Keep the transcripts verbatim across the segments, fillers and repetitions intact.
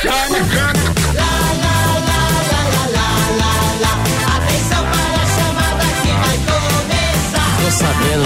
Chama, chama. Atenção para a chamada que vai começar. Tô sabendo.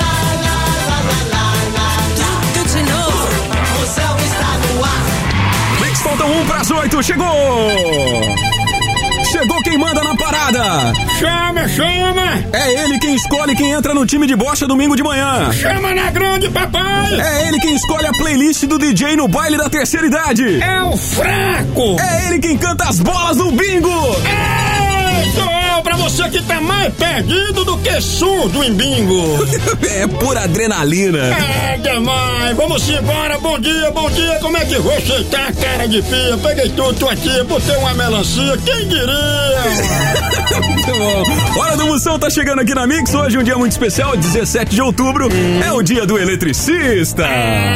Tudo de novo. Moção está no ar. Mix faltam um para as oito, chegou! Chegou quem manda na parada! Chama, chama! É ele quem escolhe quem entra no time de bocha domingo de manhã! Chama na grande, papai! É ele quem escolhe a playlist do D J no baile da terceira idade! É o fraco! É ele quem canta as bolas do bingo! É, sou eu, pra você que tá mais perdido do que surdo em bingo! É pura adrenalina! É demais! Vamos embora! Bom dia, bom dia! Como é que você tá, cara de pia? Peguei tudo aqui, botei uma melancia, quem diria? Muito bom! Hora do Moção tá chegando aqui na Mix, hoje um dia muito especial, dezessete de outubro, hum. é o dia do eletricista!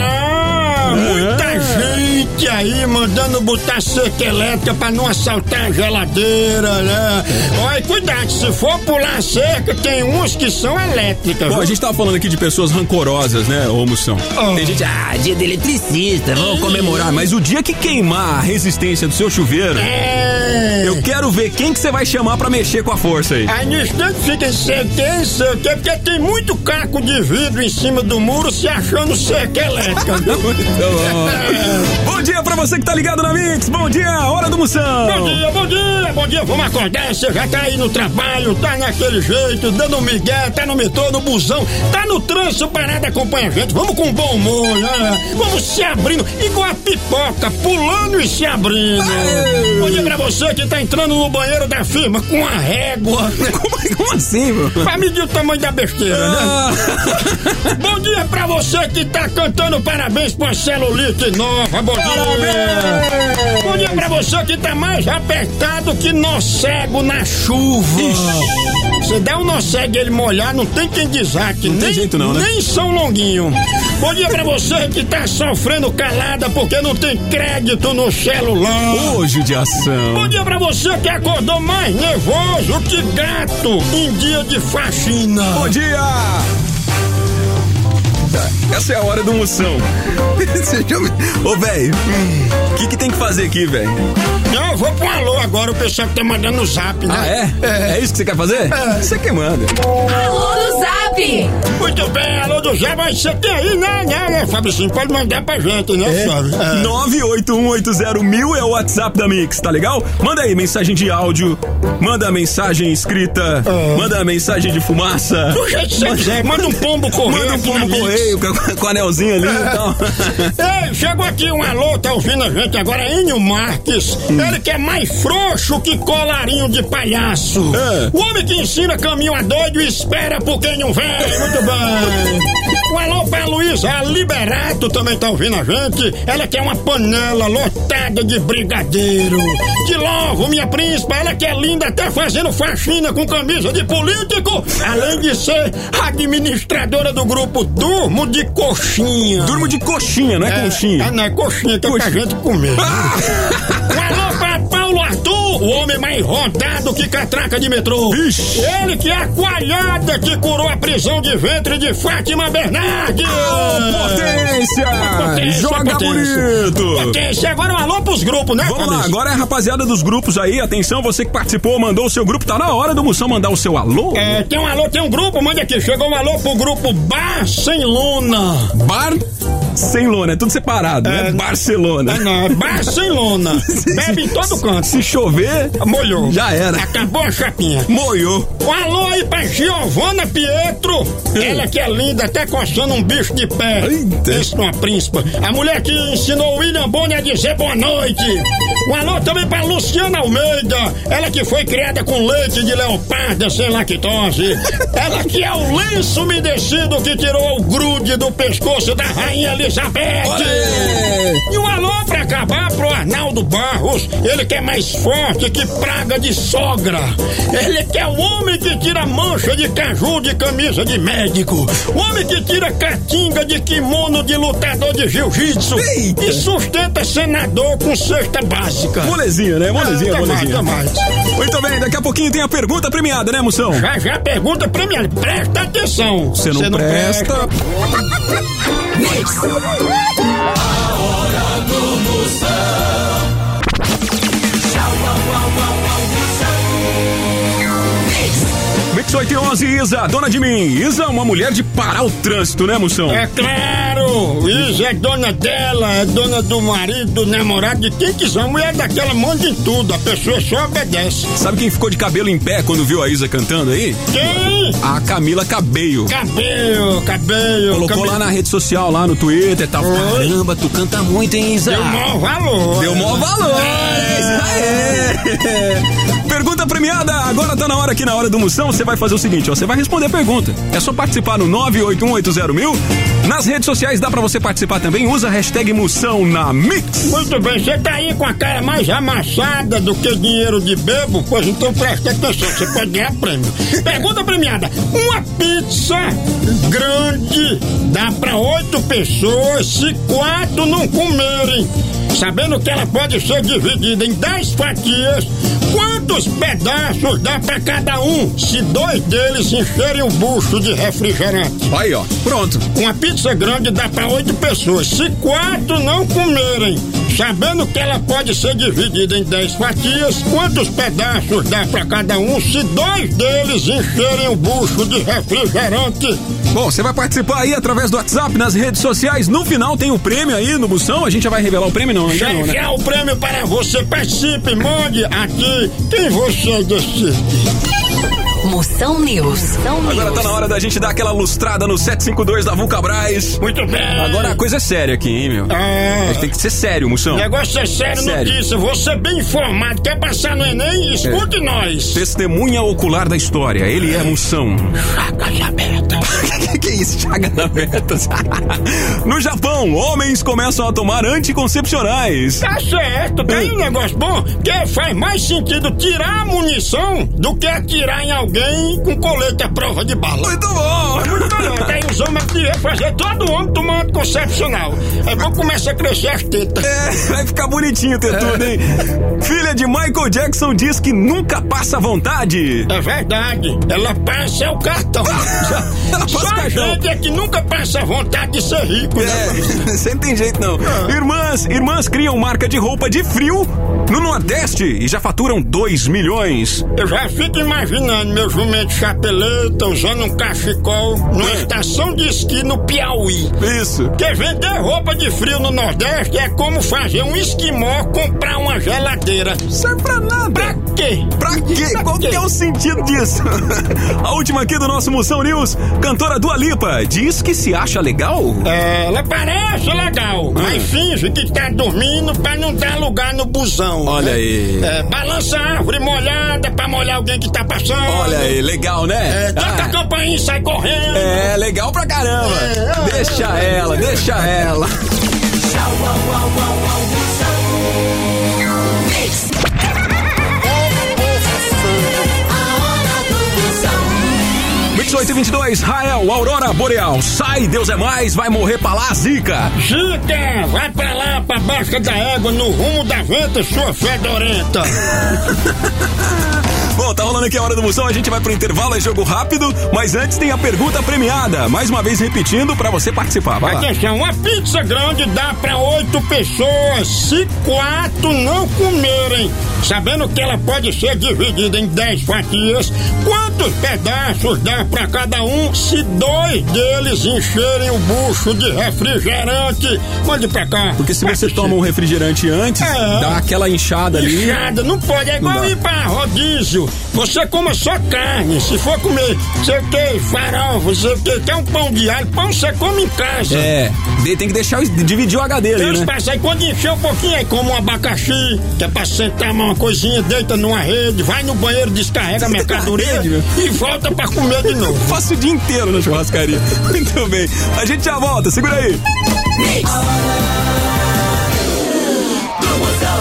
Ah, muita gente aí mandando botar cerca elétrica pra não assaltar a geladeira, né? Olha, cuidado, se for pular a cerca, tem uns que são elétricas. Bom, viu? a gente tava falando aqui de pessoas rancorosas, né, ô Moção? Oh. Tem gente, ah, dia do eletricista, vamos comemorar, mas o dia que queimar a resistência do seu chuveiro, é... eu quero ver quem que você vai chamar pra mexer com a força aí. Aí no instante fica certeza, porque tem muito caco de vidro em cima do muro se achando cerca elétrica. Muito bom. Bom dia pra você que tá ligado na Mix, bom dia, hora do Moção. Bom dia, bom dia, bom dia, vamos acordar, você já tá aí no trabalho, tá naquele jeito, dando um migué, tá no metrô, no busão, tá no trânsito, parado, acompanha a gente, vamos com bom humor, né? Vamos se abrindo, igual a pipoca, pulando e se abrindo. Aê. Bom dia pra você que tá entrando no banheiro da firma com a régua. Como, como assim, mano? Pra medir o tamanho da besteira, ah. né? Bom dia pra você que tá cantando parabéns pra celulite nova, bom dia. Parabéns. Bom dia pra você que tá mais apertado que nó cego na chuva. Você dá um nó cego e ele molhar, não tem quem desaque. Não nem, tem jeito não, né? Nem São Longuinho. Bom dia pra você que tá sofrendo calada porque não tem crédito no celular. Ô, judiação. Bom dia pra você que acordou mais nervoso que gato em dia de faxina. Bom dia! Essa é a hora do Moção. Ô, velho, o que que tem que fazer aqui, velho? Não, eu vou pro alô agora, o pessoal que tá mandando no zap, né? Ah, é? É, é isso que você quer fazer? É. Você que manda. Alô do Zap! Muito bem, alô do Zap, mas você tem aí, né, né, né, Fabricinho? Pode mandar pra gente, né, é. Fábio? É. nove oito um oito zero mil é o WhatsApp da Mix, tá legal? Manda aí mensagem de áudio, manda mensagem escrita, é. manda mensagem de fumaça. Do jeito que você quiser, manda um pombo correio. Manda um pombo correio com, com anelzinho ali e tal. Ei, chegou aqui um alô, tá ouvindo a gente agora, Enio Marques. Hum. Ele que é mais frouxo que colarinho de palhaço. É. O homem que ensina caminho a doido e espera por quem não vem. Muito bem. Um alô pra Luísa Liberato também tá ouvindo a gente. Ela que é uma panela lotada de brigadeiro. De novo, minha príncipa, ela que é linda até fazendo faxina com camisa de político. Além de ser administradora do grupo Durmo de Coxinha. Durmo de coxinha, não é, é conchinha. É, não é coxinha, que é pra gente comer. Um alô pra Paulo Arthur, o homem mais rodado que catraca de metrô. Ixi. Ele que é a coalhada que curou a prisão de ventre de Fátima Bernardes. Oh, potência! potência Joga potência. bonito! Potência, agora um alô pros grupos, né? Vamos lá, agora é a rapaziada dos grupos aí, atenção, você que participou, mandou o seu grupo, tá na hora do Moção mandar o seu alô? É, tem um alô, tem um grupo, manda aqui, chegou um alô pro grupo Bar Sem Lona. Bar Sem Lona, é tudo separado, é, né? Barcelona. É, não, é Barcelona. Bebe em todo canto. Se chover, molhou. Já era. Acabou a chapinha. Molhou. Um alô aí pra Giovana Pietro. Ela que é linda, até coçando um bicho de pé. Eita. Isso numa príncipa. A mulher que ensinou o William Boni a dizer boa noite. Um alô também pra Luciana Almeida. Ela que foi criada com leite de leoparda sem lactose. Ela que é o lenço umedecido que tirou o grude do pescoço da rainha Elizabeth. Olê. E um alô pra acabar pro Arnaldo Barros. Ele que é mais forte que praga de sogra. Ele que é o homem que tira mancha de caju de camisa de médico. O homem que tira catinga de kimono de lutador de jiu-jitsu. E sustenta senador com cesta básica. Molezinha, né? Molezinha, é, molezinha. Mais, mais. Muito bem, daqui a pouquinho tem a pergunta premiada, né, Moção? Já, já, pergunta premiada. Presta atenção. Você não, não presta. presta. A hora do Moção. oito e onze, Isa, dona de mim. Isa é uma mulher de parar o trânsito, né, Moção? É claro, Isa é dona dela, é dona do marido, do namorado, de quem quiser. A mulher daquela manda em tudo, a pessoa só obedece. Sabe quem ficou de cabelo em pé quando viu a Isa cantando aí? Quem? A Camila Cabello. Cabelo, cabelo. Colocou cabelo. lá na rede social, lá no Twitter e tal. Oi. Caramba, tu canta muito, hein, Isa? Deu maior valor. Deu maior valor. É. Isso aí. Pergunta premiada, agora tá na hora aqui na hora do Moção, você vai fazer o seguinte, ó, você vai responder a pergunta. É só participar no nove oito um oito zero mil. Nas redes sociais dá pra você participar também, usa a hashtag Moção na Mix. Muito bem, você tá aí com a cara mais amassada do que dinheiro de bebo? Pois então presta atenção, você pode ganhar prêmio. Pergunta premiada, uma pizza grande dá pra oito pessoas se quatro não comerem. Sabendo que ela pode ser dividida em dez fatias, quantos pedaços dá pra cada um se dois deles encherem o bucho de refrigerante? Aí, ó, pronto. Uma pizza grande dá pra oito pessoas. Se quatro não comerem, sabendo que ela pode ser dividida em dez fatias, quantos pedaços dá pra cada um se dois deles encherem o bucho de refrigerante? Bom, você vai participar aí através do WhatsApp, nas redes sociais. No final tem o prêmio aí no Moção. A gente já vai revelar o prêmio, não? Já, não, né? já o prêmio para você. Participe, mande aqui quem você decide. Moção News. Moção News. Agora tá na hora da gente dar aquela lustrada no sete cinco dois da Vulcabras. Muito bem. Agora a coisa é séria aqui, hein, meu? Ah, A gente tem que ser sério, Moção. o negócio é sério, Sério. notícia. Você bem informado. Quer passar no Enem? Escute nós. Testemunha ocular da história. Ele é Moção. Chagas abertas. que, que é isso? Chagas abertas. No Japão, homens começam a tomar anticoncepcionais. Tá certo, tem um negócio bom, que faz mais sentido tirar a munição do que atirar em alguém com colete à prova de bala. Muito bom. É muito melhor, que aí os homens devem fazer todo homem tomar anticoncepcional. É bom começar a crescer as tetas. É, vai ficar bonitinho ter tudo, hein? Filha de Michael Jackson diz que nunca passa vontade. É verdade, ela passa é o cartão. Ela passa Só o a cartão. gente é que nunca passa vontade de ser rico, né? É, você não tem jeito não. Irmãs, irmãs criam marca de roupa de frio no Nordeste e já faturam dois milhões. Eu já fico imaginando meu jumento chapeleta usando um cachecol numa É. estação de esqui no Piauí. Isso. Porque vender roupa de frio no Nordeste é como fazer um esquimó comprar uma geladeira. Serve pra nada. Pra quê? Pra quê? Pra Qual quê? que é o sentido disso? A última aqui do nosso Moção News, cantora Dua Lipa diz que se acha legal. É, ela parece legal, mas finge que tá dormindo pra não dar lugar no busão. Olha né? aí. É, balança a árvore molhada pra molhar alguém que tá passando. Olha aí, legal, né? É, toca a campainha e sai correndo. É, legal pra caramba. É. Deixa ela, deixa ela. Tchau, au, au, au, au, Moção. Mix. A hora do Moção. vinte e oito e vinte e dois, Rael, Aurora Boreal. Sai, Deus é mais, vai morrer pra lá, Zica. Zica, vai pra lá, pra Baixa da Égua, no rumo da venta, sua fedorenta. Bom, tá rolando aqui a hora do Moção, a gente vai pro intervalo, é jogo rápido, mas antes tem a pergunta premiada. Mais uma vez repetindo pra você participar, vai lá. Atenção, uma pizza grande dá pra oito pessoas se quatro não comerem. Sabendo que ela pode ser dividida em dez fatias, quantos pedaços dá pra cada um se dois deles encherem o bucho de refrigerante? Mande pra cá. Porque se você Participe. toma um refrigerante antes, É. dá aquela inchada ali. Inchada, não pode, é igual Não dá. ir pra rodízio. Você coma só carne. Se for comer, sei o que, farofa, sei o que, quer um pão de alho, pão você come em casa. É, de- tem que deixar, o- dividir o H D ali, Deus né? passa aí, quando encher um pouquinho, aí come um abacaxi, que é pra sentar uma coisinha, deita numa rede, vai no banheiro, descarrega a mercadoria Rede, meu. e volta pra comer de novo. Passo o dia inteiro na churrascaria. Muito bem, a gente já volta, segura aí. Mix. Do Moção.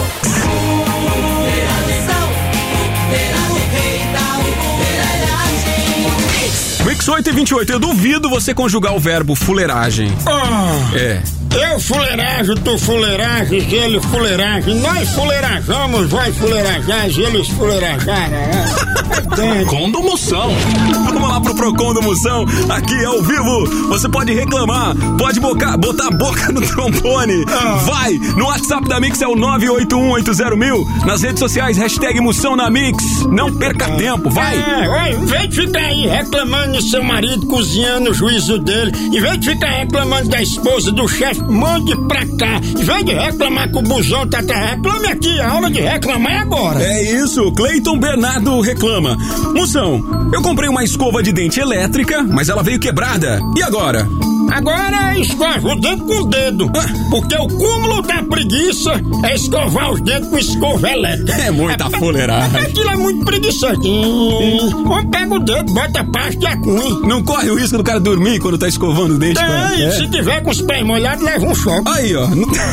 Verão, verão, rei da uberagem. Mix. Mix oito oito e vinte e oito, eu duvido você conjugar o verbo fuleiragem. Ah, É. eu fuleiragem, tu fuleiragem, ele fuleiragem, nós fuleirajamos, vai fuleirajar, eles fuleirajaram. Procon Moção. Vamos lá pro Procon do Moção, aqui ao vivo. Você pode reclamar, pode bocar, botar a boca no trombone. Ah. Vai, no WhatsApp da Mix é o nove oito um oito zero mil. Nas redes sociais, hashtag Moção na Mix. Não perca tempo, vai. É, vai, em vez de ficar aí reclamando de seu marido cozinhando o juízo dele, em vez de ficar reclamando da esposa, do chefe, mande pra cá. Em vez de reclamar que o busão tá atrás, reclame aqui, a hora de reclamar é agora. É isso, Cleiton Bernardo reclama. Moção, eu comprei uma escova de dente elétrica, mas ela veio quebrada. E agora? Agora escova o dente com o dedo, porque o cúmulo da preguiça é escovar os dentes com escova elétrica. É muita fuleiragem. Aquilo é muito preguiçoso. Ou pega o dedo, bota a pasta e acunha. Não corre o risco do cara dormir quando tá escovando o dente? cara? Tem, É. se tiver com os pés molhados, leva um choque. Aí, ó.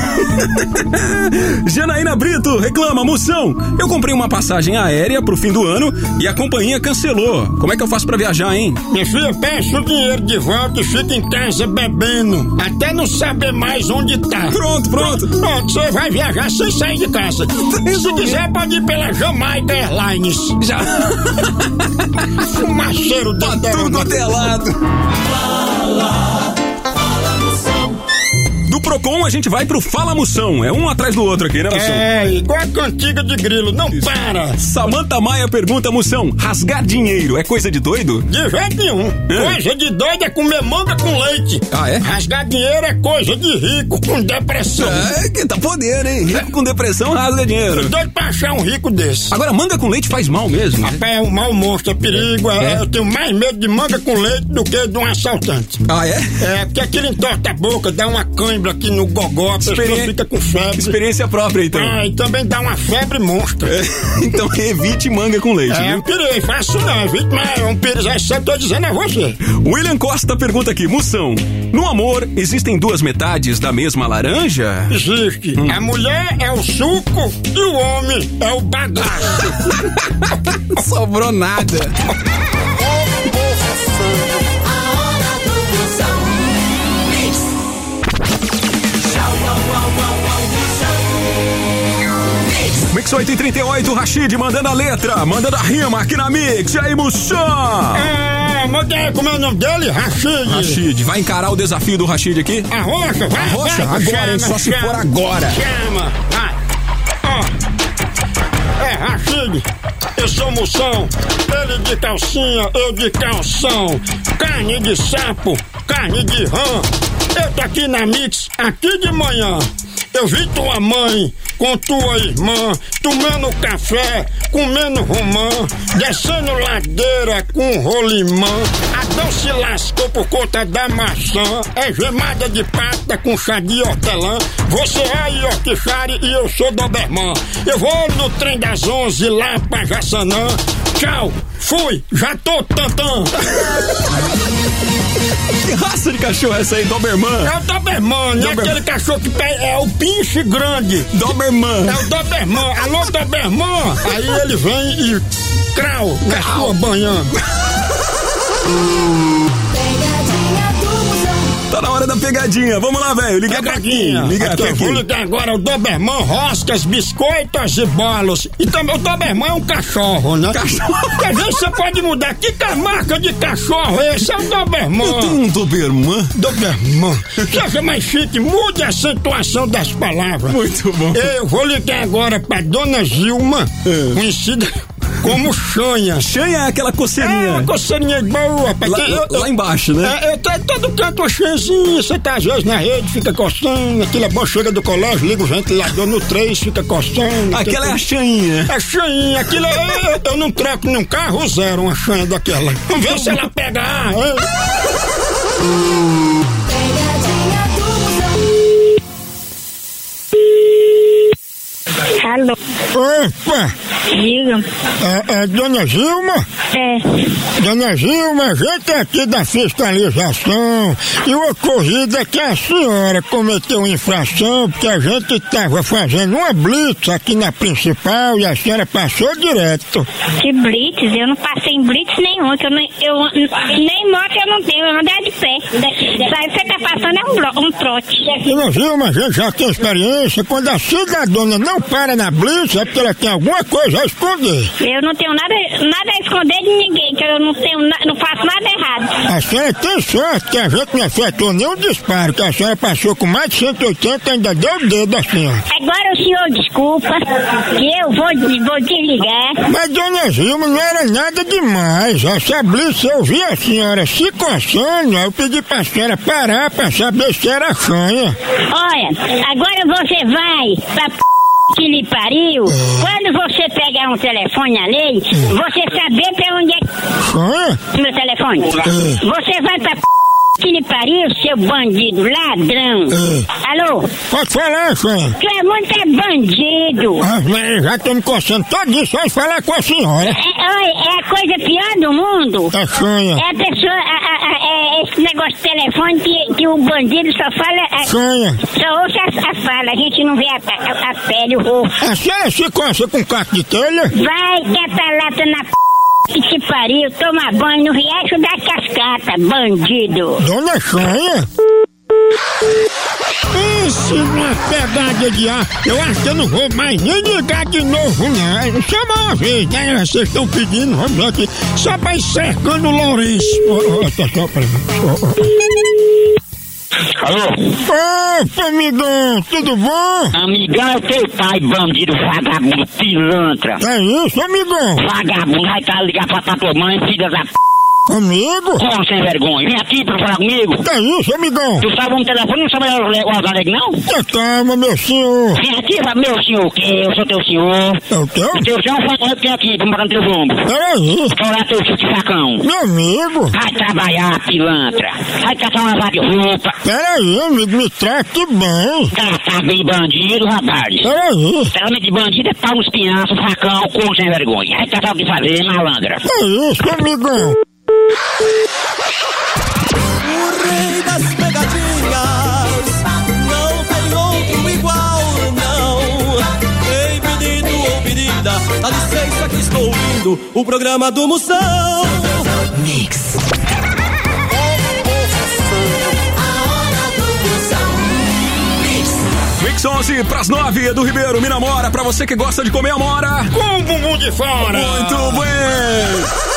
Janaína Brito reclama, Moção, eu comprei uma passagem aérea pro fim do ano e a companhia cancelou. Como é que eu faço pra viajar, hein? Minha filha, peça o dinheiro de volta e fica em casa bebendo, até não saber mais onde tá. Pronto, pronto. Pronto, você vai viajar sem sair de casa. Se quiser, pode ir pela Jamaica Airlines. Já Fumaceiro tá da tudo até Do Procon a gente vai pro Fala Moção. É um atrás do outro aqui, né, Moção? É, igual a cantiga de grilo, não para. Samanta Maia pergunta, Moção, rasgar dinheiro é coisa de doido? De jeito nenhum. É. Coisa de doido é comer manga com leite. Ah, é? Rasgar dinheiro é coisa de rico com depressão. É, que tá podendo, hein? Rico com depressão rasga dinheiro. Doido pra achar um rico desse. Agora, manga com leite faz mal mesmo, né? Rapaz, é um mau monstro, é perigo. É, É? Eu tenho mais medo de manga com leite do que de um assaltante. Ah, é? É, porque aquilo entorta a boca, dá uma cãibra aqui no gogó, a pessoa Experi- fica com febre. Experiência própria, então. Ah, e também dá uma febre monstra. É, então evite manga com leite, É, viu? eu pirei, faço não, viu? Mas é um pires, é só tô dizendo a você. William Costa pergunta aqui, Moção, no amor existem duas metades da mesma laranja? Existe. A mulher é o suco e o homem é o bagaço. Sobrou nada. A hora do Moção. Mix. Tchau, au, au, au, au, Moção. Mix. Mix oito e trinta e oito, Rashid mandando a letra, mandando a rima aqui na Mix. E aí, Moção? Ah, mas como é o nome dele? Rashid. Rashid, vai encarar o desafio do Rashid aqui? A rocha, vai, Rocha, vai, agora, hein? Só se chama. for agora. Chama, vai. Ó. É, Rashid, eu sou Moção. Ele de calcinha, eu de calção. Carne de sapo, carne de rã. Eu tô aqui na Mix, aqui de manhã. Eu vi tua mãe com tua irmã tomando café, comendo romã, descendo ladeira com rolimã. Adão se lascou por conta da maçã. É gemada de pata com chá de hortelã. Você é Yorkshire e eu sou Doberman. Eu vou no trem das onze lá pra Jaçanã. Tchau, fui, já tô tantã. Que raça de cachorro é essa aí, Doberman? É o Doberman, não é Doberman. aquele cachorro que pega, é o pinche grande. Doberman. É o Doberman. Alô, Doberman. Aí ele vem e crau na sua banhando. Pegadinha do Moção. Tá na hora da pegadinha. Vamos lá, velho. Liga pra aqui. Pegadinha. Liga Aqui, pra eu vou aqui. ligar agora o Doberman, roscas, biscoitos e bolos. E também o Doberman é um cachorro, né? Cachorro. Quer ver, você pode mudar. Que que marca de cachorro é esse? É o Eu tenho Doberman. um Doberman. Doberman. Seja mais chique, mude a acentuação das palavras. Muito bom. Eu vou ligar agora pra Dona Gilma, É. conhecida como Xanha. Xanha é aquela É coceirinha. uma coceirinha boa. Pra Lá, quem- eu- eu- lá embaixo, né? É, eu tô em todo canto uma chanzinha, você tá às vezes na rede, fica coçando, aquilo é bom, chega do colégio, liga o ventilador no três, fica coçando. Aquela é a Xanha. É chanha, aquilo é, eu, eu não troco num carro zero uma chanha daquela. Vamos ver se ela pega ar, hein? Pegadinha do Moção. Alô, Opa! diga. É, é Dona Gilma? É, Dona Gilma, a gente é aqui da fiscalização e o ocorrido é que a senhora cometeu infração porque a gente estava fazendo uma blitz aqui na principal e a senhora passou direto. que blitz? Eu não passei em blitz nenhum, que eu, nem, eu nem moto eu não tenho, eu ando é de pé. Isso aí você tá passando é um, blo- um trote. Dona Gilma, a gente já tem experiência, quando a cidadona não para na blitz é porque ela tem alguma coisa a esconder. Eu não tenho nada, nada a esconder de ninguém, que eu não tenho, na- não faço nada errado. A senhora tem sorte que a gente não efetuou nenhum disparo, que a senhora passou com mais de cento e oitenta e ainda deu o dedo assim, ó. Agora o senhor desculpa, que eu vou, vou desligar. Mas, Dona Gilma, não era nada demais. Essa blitz eu vi a senhora se coçando, eu pedi pra senhora parar pra saber se era fanha. Olha, agora você vai pra p... que lhe pariu. Quando você pegar um telefone alheio, você saber pra onde é que... Fanha? meu telefone. Você vai pra p... que lhe pariu, seu bandido, ladrão. Alô? Pode falar, fanha. Tu é muito é bandido. Ah, mas já tô me coçando todinho só de falar com a senhora. É, olha, é a coisa pior do mundo. É fanha. É a pessoa, a, a, a, é esse negócio de telefone que, que o bandido só fala, a, Fanha. só ouve a, a fala, a gente não vê a, a, a pele, o rosto. A senhora se coça com caco de telha? Vai, quer pra lá, tá na p... que te pariu, toma banho no riacho da cascata, bandido. Dona Fanha? Pense numa pegada de ar. Eu acho que eu não vou mais nem ligar de novo, não. Chama uma vez, né? Vocês estão pedindo, vamos aqui, só pra ir cercando o Lourenço. Oh, oh, tá só pra mim. Oh, oh. Alô? Opa, amigão, tudo bom? Amigão é teu pai, bandido, vagabundo, pilantra. É isso, amigão? Vagabundo, vai cá ligar pra, pra tua mãe, filha da p... Amigo? Como sem vergonha? Vem aqui pra falar comigo. É isso, amigão? Tu sabe um telefone, não sabe o Alvaleg, não? Tá, calma, meu senhor. Vem aqui, fala, meu senhor, o quê? Eu sou teu senhor. É o teu? O teu senhor foi eu que tenho aqui, pra morar no teu ombro. Peraí. Fala teu filho de facão. Meu amigo? Vai trabalhar, pilantra. Vai catar uma vaga de roupa. Peraí, amigo, me trate bem. Tratar bem bandido, rapaz. Peraí. Tratamento de bandido é pau nos pinhaços, facão, com sem vergonha. Vai catar o que fazer, malandra. É isso, amigão. O rei das pegadinhas, não tem outro igual, não. Ei, menino ou menina, dá licença que estou ouvindo o programa do Moção. Mix. Mix onze pras nove, Edu Ribeiro, Minamora, pra você que gosta de comer amora. Com o bumbum de fora. Muito bem.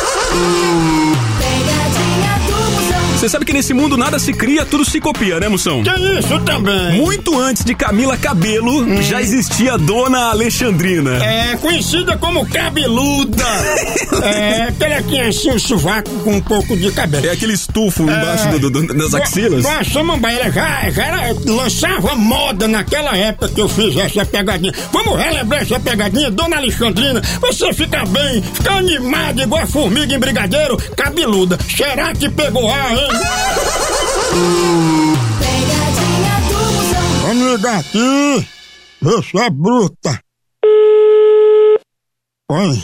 Você sabe que nesse mundo nada se cria, tudo se copia, né, Moção? Tem isso também. Muito antes de Camila Cabelo, hum. já existia a Dona Alexandrina. É, conhecida como cabeluda. É, aquela que tinha assim o sovaco com um pouco de cabelo. É aquele estufo embaixo é, do, do, das axilas. A Samambaia já, já era, lançava moda naquela época que eu fiz essa pegadinha. Vamos relembrar essa pegadinha, Dona Alexandrina. Você fica bem, fica animado igual a formiga em brigadeiro, cabeluda. Será que pegou ar, hein? Vamos ligar aqui. Você é bruta. Oi.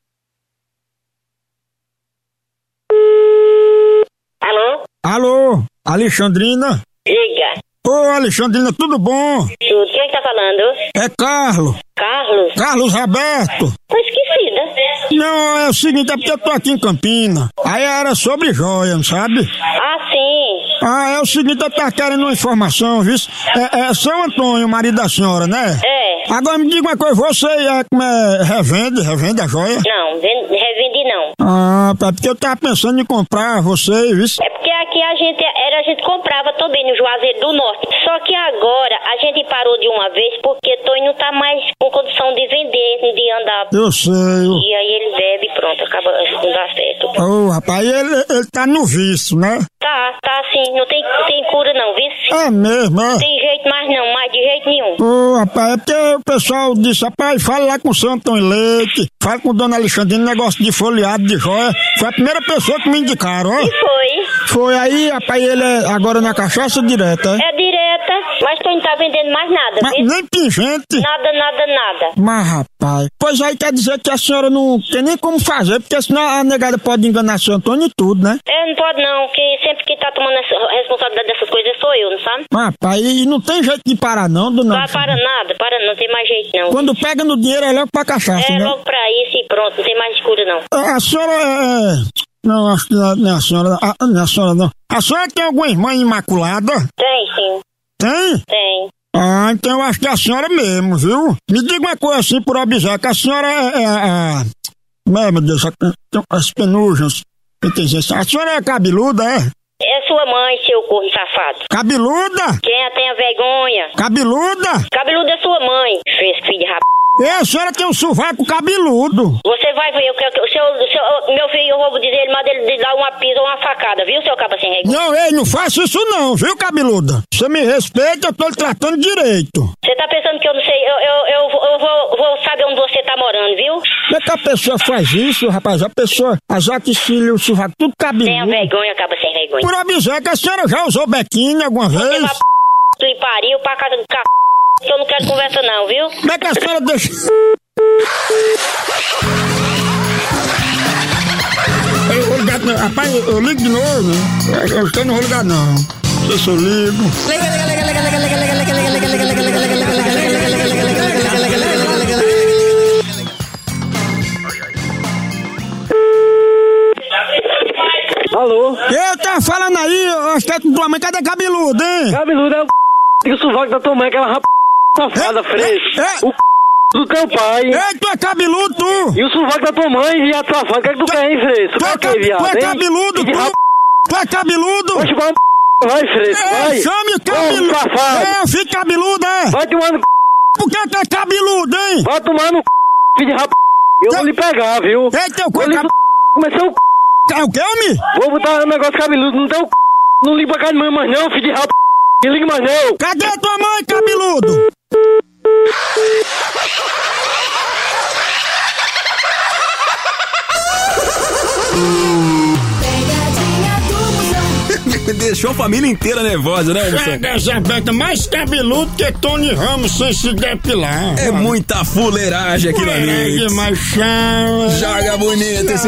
Alô? Alô, Alexandrina? Diga. Ô, Alexandrina, tudo bom? Tudo. Quem é que tá falando? É Carlos. Carlos? Carlos Roberto. Tô esquecida. Não, é o seguinte, é porque eu tô aqui em Campina. Aí era sobre joia, não sabe? Ah, sim. Ah, é o seguinte, eu tava querendo uma informação, viu? É, é São Antônio, marido da senhora, né? É. Agora me diga uma coisa, você é, como é, revende, revende a joia? Não, vende, revende não. Ah, tá, porque eu tava pensando em comprar você, viu? É porque aqui a gente, era, a gente comprava também no Juazeiro do Norte. Só que agora a gente parou de uma vez porque Tony não tá mais com condição de vender, de andar. Eu sei. E aí ele bebe e pronto, acaba, não dá certo. Ô, oh, rapaz, ele, ele tá no vício, né? Tá, tá sim, não tem, não tem cura não, viu? É mesmo, é? Não tem jeito mais não, mais de jeito nenhum. Ô, oh, rapaz, é porque o pessoal disse, rapaz, fala lá com o seu Antônio Leite, fala com Dona Alexandrina, negócio de folheado de joia. Foi a primeira pessoa que me indicaram, ó. E foi? Foi aí, rapaz, ele é agora na cachaça direta, é? É direta. Mas tu não tá vendendo mais nada, Mas viu? nem pingente. Nada, nada, nada. Mas, rapaz, pois aí quer dizer que a senhora não tem nem como fazer, porque senão a negada pode enganar seu Antônio e tudo, né? É, não pode não, que sempre que tá tomando a responsabilidade dessas coisas sou eu, não sabe? Mas, rapaz, e não tem jeito de parar não, dona? Não para nada, para não, tem mais jeito não. Quando pega no dinheiro é logo pra cachaça, É né? logo pra isso e pronto, não tem mais escura não. A senhora é... Não, acho que não é a senhora, ah, não é a senhora não. A senhora tem alguma irmã imaculada? Tem, sim. Tem? Tem. Ah, então eu acho que é a senhora mesmo, viu? Me diga uma coisa assim por obséquio, a senhora é, é a... Meu Deus, as penugens. A senhora é cabeluda, é? É sua mãe, seu corno safado. Cabeluda? Quem tem a vergonha? Cabeluda? Cabeludo é sua mãe, fez filho de rap... É, a senhora tem um sovaco cabeludo. Você vai ver, eu quero que o seu, o seu, meu filho, eu vou dizer ele, manda ele dar uma pisa ou uma facada, viu, seu caba sem regra? Não, ei, não faça isso não, viu, cabeluda? Você me respeita, eu tô lhe tratando direito. Você tá pensando que eu não sei, eu, eu, eu, eu vou, vou saber onde você tá morando, viu? Como é que a pessoa faz isso, rapaz? A pessoa, as axilas, o sovaco, tudo cabeludo. Tenha vergonha, caba sem vergonha. Por obséquio, a senhora já usou bequinho alguma Você vez? vai p... tu e pariu pra casa do c... que eu não quero conversa não, viu? Como é que a senhora deixa... Eu vou ligar, não. Rapaz, eu, eu ligo de novo, né? Eu, eu não vou ligar não. Não sei se eu ligo. Alô? Eu tava falando aí, eu acho que é com tua mãe, cadê cabeludo, hein? Cabeludo é o c... e o sovaco da tua mãe, aquela rap... safada, fresca. é. O c... do teu pai. Ei, tu é cabeludo, tu! E o sovaco da tua mãe, viado safado. O que é que tu quer, hein, fresco? Tu é, Tu ca... quer, viado, tu é hein? cabeludo, De tu! rap... Tu é cabeludo! Vai chupar um c... vai, fresco, É, vai. chame o Ô, cabeludo! safado. É, eu fico cabeludo, é! Vai tomar no c... Por que tu é cabeludo, hein? vai tomar no c... filho de rap... eu vou lhe pegar, viu? Ei, teu Vou cu lhe... cab... começou o c... É o que, homem? Vou botar um negócio cabeludo no teu c... não liga pra cá de mãe mais não, filho de rap... não liga mais não. Cadê tua mãe, cabeludo? Deixou a família inteira nervosa, né, Moção? Chega, Zabeta, mais cabeludo que Tony Ramos sem se depilar. É muita fuleiragem aqui na Fuleiragem, Mix. mas chama. Joga bonito esse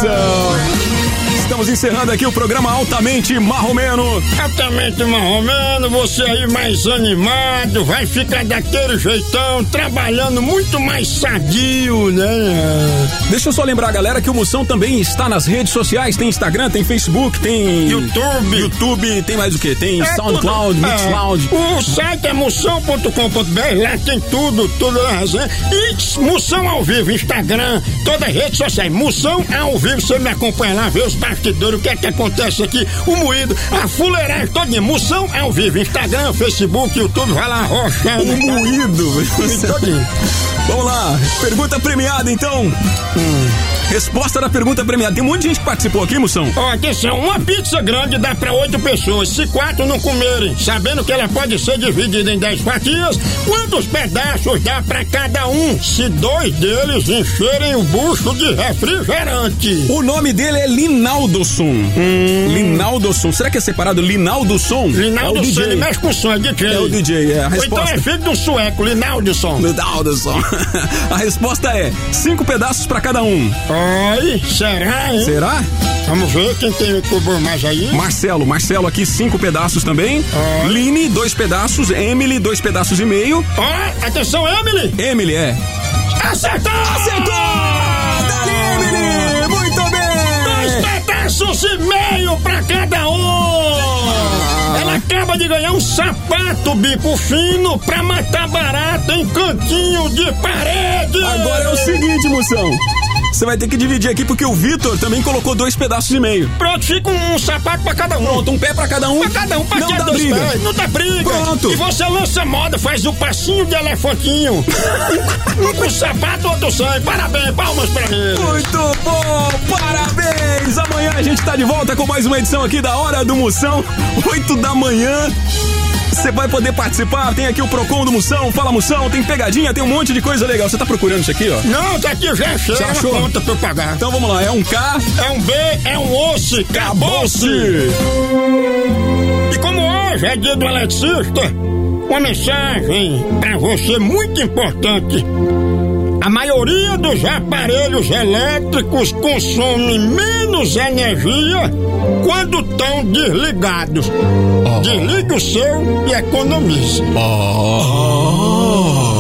Moção. Estamos encerrando aqui o programa Altamente Marromeno. Altamente marromeno, você aí mais animado, vai ficar daquele jeitão, trabalhando muito mais sadio, né? Deixa eu só lembrar, galera, que o Moção também está nas redes sociais. Tem Instagram, tem Facebook, tem... YouTube. YouTube, tem mais o quê? Tem É SoundCloud, tudo. Mixcloud. É, o site é moção ponto com ponto b r, lá tem tudo, tudo na resenha. E Moção ao vivo, Instagram, todas as redes sociais. Moção ao vivo, você me acompanha lá, vê os bastidores, o que é que acontece aqui, o moído, a fuleiragem todinha. Moção ao vivo, Instagram, Facebook, YouTube, vai lá, rocha. O moído. Todinho. Vamos lá, pergunta premiada então. Hum. Resposta da pergunta premiada. Tem um monte de gente que participou aqui, Moção. Ó, atenção, uma pizza grande dá pra oito pessoas. Se quatro não comerem, sabendo que ela pode ser dividida em dez fatias, quantos pedaços dá pra cada um? Se dois deles encherem o bucho de refrigerante. O nome dele é Linaldosson. Hum. Linaldosson. Será que é separado Linaldosson? Linaldo é o D J. ele mexe com som, é D J. É o D J, é a Ou então resposta. é filho de um sueco, Linaldson. Linaldosson. A resposta é cinco pedaços pra cada um. Oi, será, hein? Será? Vamos ver quem tem cobrou mais aí. Marcelo, Marcelo aqui, cinco pedaços também. Oi. Line, dois pedaços. Emily, dois pedaços e meio. Ó, atenção, Emily. Emily, é. Acertou! Acertou! Dali, Emily! Muito bem! Dois pedaços e meio pra cada um! Ela acaba de ganhar um sapato bico fino pra matar barata em cantinho de parede! Agora é o seguinte, Moção. Você vai ter que dividir aqui porque o Vitor também colocou dois pedaços e meio. Pronto, fica um, um sapato pra cada um. Pronto, um pé pra cada um. Pra cada um, pra Não que dá dois briga. pés? Não dá briga. Pronto. E você lança moda, faz o passinho de elefantinho. Um com sapato, outro sem. Parabéns, palmas pra ele. Muito bom, parabéns! Amanhã a gente tá de volta com mais uma edição aqui da Hora do Moção, oito da manhã. Você vai poder participar, tem aqui o Procon do Moção, Fala Moção, tem pegadinha, tem um monte de coisa legal. Você tá procurando isso aqui, ó? Não, tá aqui, já achei. Você É uma achou? conta pra eu pagar. Então vamos lá, é um K. É um B, é um osso, acabou-se. E como hoje é dia do eletricista, Uma mensagem pra você muito importante. A maioria dos aparelhos elétricos consome menos energia quando estão desligados. Oh. Desligue o seu e economize. Oh.